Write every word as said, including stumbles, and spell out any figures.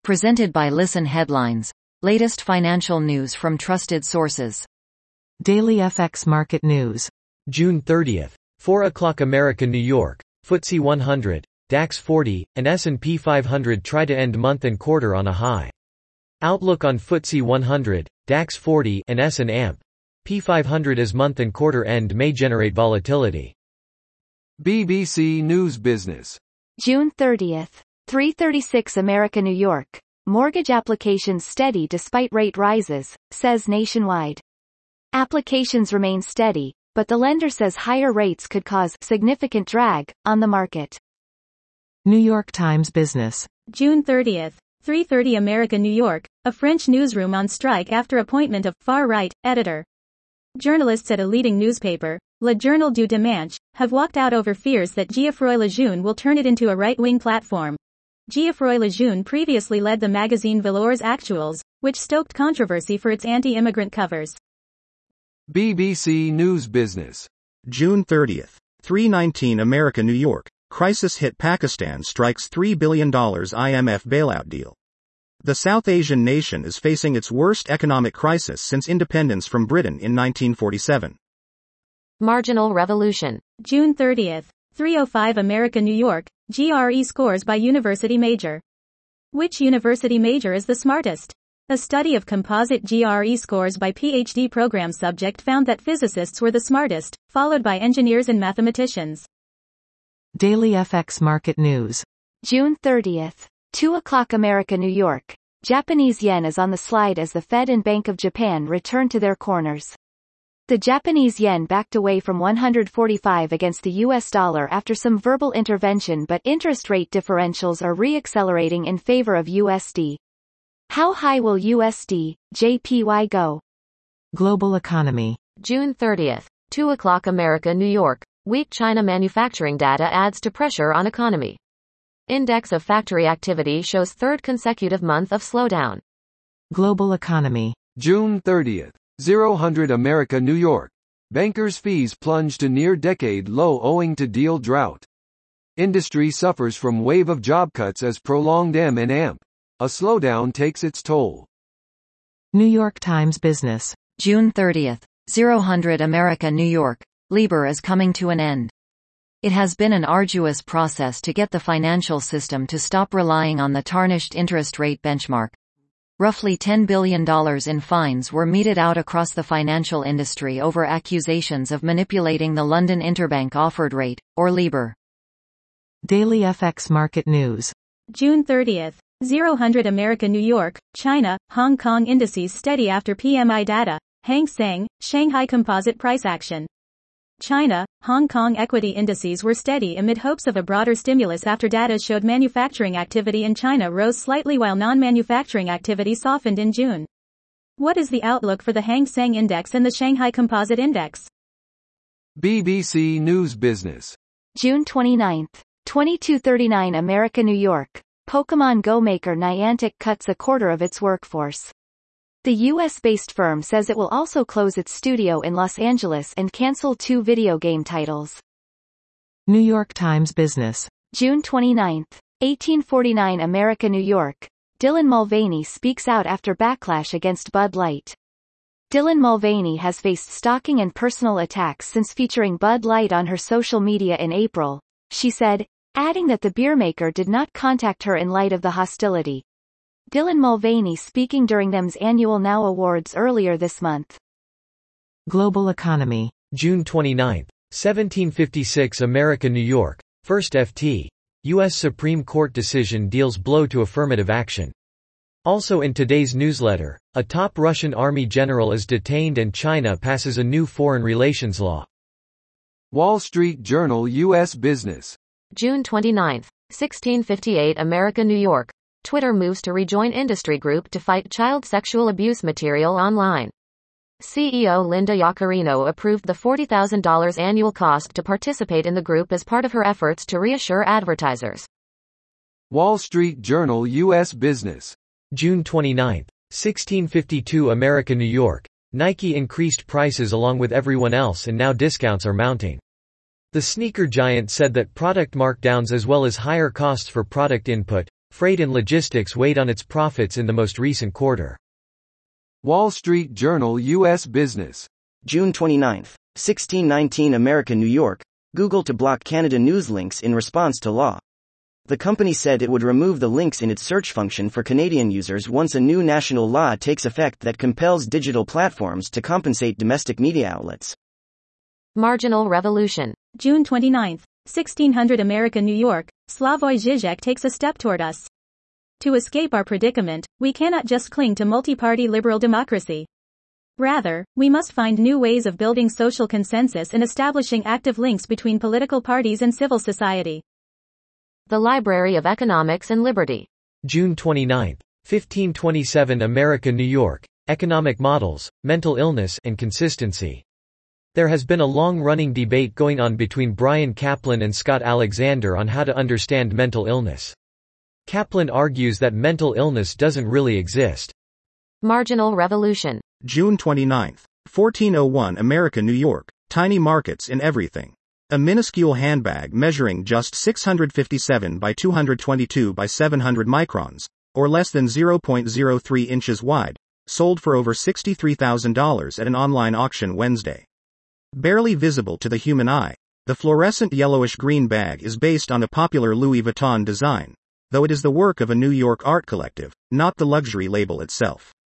Presented by Listen Headlines. Latest financial news from trusted sources. Daily F X Market News. June thirtieth. four o'clock America New York. F T S E one hundred, DAX forty, and S and P five hundred try to end month and quarter on a high. Outlook on F T S E one hundred, DAX forty, and S and P five hundred as month and quarter end may generate volatility. B B C News Business. June thirtieth. three thirty-six America New York. Mortgage applications steady despite rate rises, says Nationwide. Applications remain steady, but the lender says higher rates could cause significant drag on the market. New York Times Business. June thirtieth. three thirty America New York. A French newsroom on strike after appointment of far-right editor. Journalists at a leading newspaper, Le Journal du Dimanche, have walked out over fears that Geoffroy Lejeune will turn it into a right-wing platform. Geoffroy Lejeune previously led the magazine Valeurs Actuels, which stoked controversy for its anti-immigrant covers. B B C News Business. June thirtieth. three nineteen America New York. Crisis hit Pakistan strikes three billion dollars I M F bailout deal. The South Asian nation is facing its worst economic crisis since independence from Britain in nineteen forty-seven. Marginal Revolution. June thirtieth. three oh five America New York. G R E scores by university major. Which university major is the smartest? A study of composite G R E scores by PhD program subject found that physicists were the smartest, followed by engineers and mathematicians. Daily F X Market News. June thirtieth. two o'clock America New York. Japanese yen is on the slide as the Fed and Bank of Japan return to their corners. The Japanese yen backed away from one hundred forty-five against the U S dollar after some verbal intervention, but interest rate differentials are re-accelerating in favor of U S D. How high will U S D, J P Y go? Global Economy. June thirtieth. two o'clock America New York. Weak China manufacturing data adds to pressure on economy. Index of factory activity shows third consecutive month of slowdown. Global Economy. June thirtieth. zero hundred America New York. Bankers' fees plunge to near-decade low owing to deal drought. Industry suffers from wave of job cuts as prolonged M and A M P. A slowdown takes its toll. New York Times Business. June thirtieth. zero hundred America New York. Libor is coming to an end. It has been an arduous process to get the financial system to stop relying on the tarnished interest rate benchmark. Roughly ten billion dollars in fines were meted out across the financial industry over accusations of manipulating the London Interbank Offered Rate, or LIBOR. Daily F X Market News. June thirtieth. zero hundred America New York. China, Hong Kong indices steady after P M I data. Hang Seng, Shanghai Composite Price Action. China, Hong Kong equity indices were steady amid hopes of a broader stimulus after data showed manufacturing activity in China rose slightly while non-manufacturing activity softened in June. What is the outlook for the Hang Seng Index and the Shanghai Composite Index? B B C News Business. June twenty-ninth. twenty-two thirty-nine America New York. Pokémon Go maker Niantic cuts a quarter of its workforce. The U S-based firm says it will also close its studio in Los Angeles and cancel two video game titles. New York Times Business. June twenty-ninth. eighteen forty-nine America New York. Dylan Mulvaney speaks out after backlash against Bud Light. Dylan Mulvaney has faced stalking and personal attacks since featuring Bud Light on her social media in April, she said, adding that the beer maker did not contact her in light of the hostility. Dylan Mulvaney speaking during them's annual Now Awards earlier this month. Global Economy. June twenty-ninth. seventeen fifty-six America New York. First F T. U S Supreme Court decision deals blow to affirmative action. Also in today's newsletter, a top Russian army general is detained and China passes a new foreign relations law. Wall Street Journal U S Business. June twenty-ninth. sixteen fifty-eight America New York. Twitter moves to rejoin industry group to fight child sexual abuse material online. C E O Linda Yaccarino approved the forty thousand dollars annual cost to participate in the group as part of her efforts to reassure advertisers. Wall Street Journal U S Business. June twenty-ninth. sixteen fifty-two America New York. Nike increased prices along with everyone else and now discounts are mounting. The sneaker giant said that product markdowns as well as higher costs for product input, Freight and logistics weighed on its profits in the most recent quarter. Wall Street Journal U S Business. June twenty-ninth, sixteen nineteen America New York, Google to block Canada news links in response to law. The company said it would remove the links in its search function for Canadian users once a new national law takes effect that compels digital platforms to compensate domestic media outlets. Marginal Revolution. June twenty-ninth, sixteen hundred America New York, Slavoj Žižek takes a step toward us. To escape our predicament, we cannot just cling to multi-party liberal democracy. Rather, we must find new ways of building social consensus and establishing active links between political parties and civil society. The Library of Economics and Liberty. June twenty-ninth, fifteen twenty-seven America New York, Economic Models, Mental Illness and Consistency. There has been a long-running debate going on between Brian Kaplan and Scott Alexander on how to understand mental illness. Kaplan argues that mental illness doesn't really exist. Marginal Revolution. June twenty-ninth, fourteen oh one America New York, Tiny Markets in Everything. A minuscule handbag measuring just six hundred fifty-seven by two hundred twenty-two by seven hundred microns, or less than zero point zero three inches wide, sold for over sixty-three thousand dollars at an online auction Wednesday. Barely visible to the human eye, the fluorescent yellowish-green bag is based on a popular Louis Vuitton design, though it is the work of a New York art collective, not the luxury label itself.